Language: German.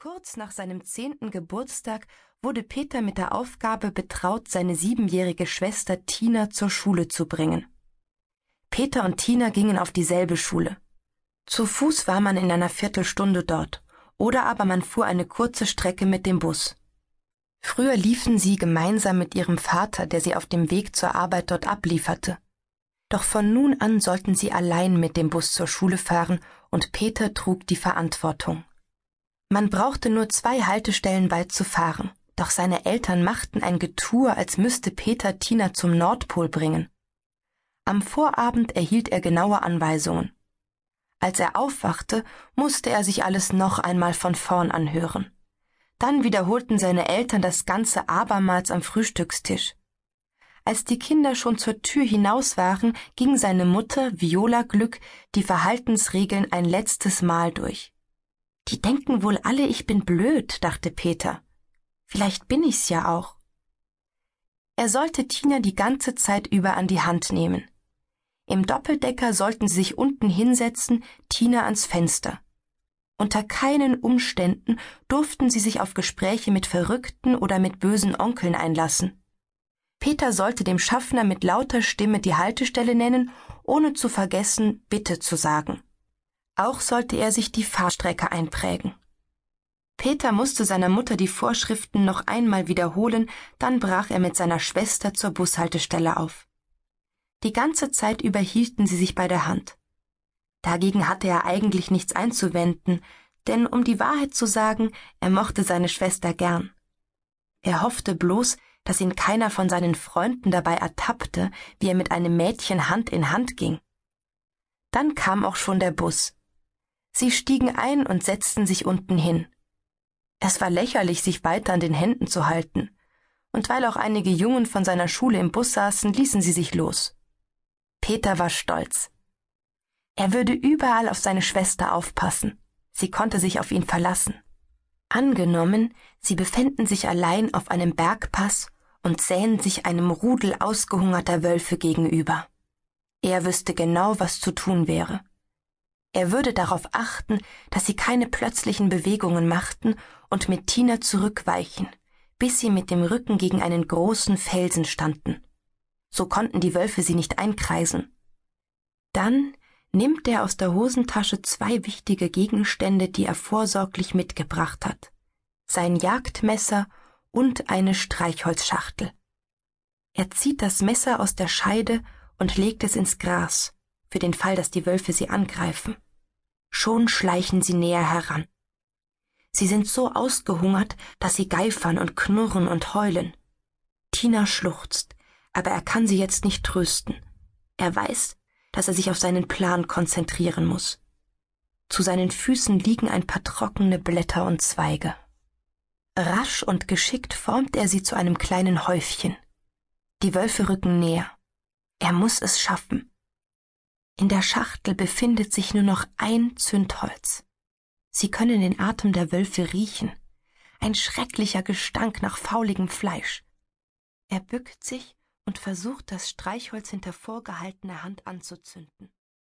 Kurz nach seinem 10. Geburtstag wurde Peter mit der Aufgabe betraut, seine 7-jährige Schwester Tina zur Schule zu bringen. Peter und Tina gingen auf dieselbe Schule. Zu Fuß war man in einer Viertelstunde dort, oder aber man fuhr eine kurze Strecke mit dem Bus. Früher liefen sie gemeinsam mit ihrem Vater, der sie auf dem Weg zur Arbeit dort ablieferte. Doch von nun an sollten sie allein mit dem Bus zur Schule fahren und Peter trug die Verantwortung. Man brauchte nur 2 Haltestellen weit zu fahren, doch seine Eltern machten ein Getue, als müsste Peter Tina zum Nordpol bringen. Am Vorabend erhielt er genaue Anweisungen. Als er aufwachte, musste er sich alles noch einmal von vorn anhören. Dann wiederholten seine Eltern das Ganze abermals am Frühstückstisch. Als die Kinder schon zur Tür hinaus waren, ging seine Mutter, Viola Glück, die Verhaltensregeln ein letztes Mal durch. »Die denken wohl alle, ich bin blöd«, dachte Peter. »Vielleicht bin ich's ja auch.« Er sollte Tina die ganze Zeit über an die Hand nehmen. Im Doppeldecker sollten sie sich unten hinsetzen, Tina ans Fenster. Unter keinen Umständen durften sie sich auf Gespräche mit Verrückten oder mit bösen Onkeln einlassen. Peter sollte dem Schaffner mit lauter Stimme die Haltestelle nennen, ohne zu vergessen, Bitte zu sagen. Auch sollte er sich die Fahrstrecke einprägen. Peter musste seiner Mutter die Vorschriften noch einmal wiederholen, dann brach er mit seiner Schwester zur Bushaltestelle auf. Die ganze Zeit über hielten sie sich bei der Hand. Dagegen hatte er eigentlich nichts einzuwenden, denn um die Wahrheit zu sagen, er mochte seine Schwester gern. Er hoffte bloß, dass ihn keiner von seinen Freunden dabei ertappte, wie er mit einem Mädchen Hand in Hand ging. Dann kam auch schon der Bus. Sie stiegen ein und setzten sich unten hin. Es war lächerlich, sich weiter an den Händen zu halten, und weil auch einige Jungen von seiner Schule im Bus saßen, ließen sie sich los. Peter war stolz. Er würde überall auf seine Schwester aufpassen. Sie konnte sich auf ihn verlassen. Angenommen, sie befänden sich allein auf einem Bergpass und sähen sich einem Rudel ausgehungerter Wölfe gegenüber. Er wüsste genau, was zu tun wäre. Er würde darauf achten, dass sie keine plötzlichen Bewegungen machten und mit Tina zurückweichen, bis sie mit dem Rücken gegen einen großen Felsen standen. So konnten die Wölfe sie nicht einkreisen. Dann nimmt er aus der Hosentasche 2 wichtige Gegenstände, die er vorsorglich mitgebracht hat: sein Jagdmesser und eine Streichholzschachtel. Er zieht das Messer aus der Scheide und legt es ins Gras, für den Fall, dass die Wölfe sie angreifen. Schon schleichen sie näher heran. Sie sind so ausgehungert, dass sie geifern und knurren und heulen. Tina schluchzt, aber er kann sie jetzt nicht trösten. Er weiß, dass er sich auf seinen Plan konzentrieren muss. Zu seinen Füßen liegen ein paar trockene Blätter und Zweige. Rasch und geschickt formt er sie zu einem kleinen Häufchen. Die Wölfe rücken näher. Er muss es schaffen. In der Schachtel befindet sich nur noch ein Zündholz. Sie können den Atem der Wölfe riechen. Ein schrecklicher Gestank nach fauligem Fleisch. Er bückt sich und versucht, das Streichholz hinter vorgehaltener Hand anzuzünden.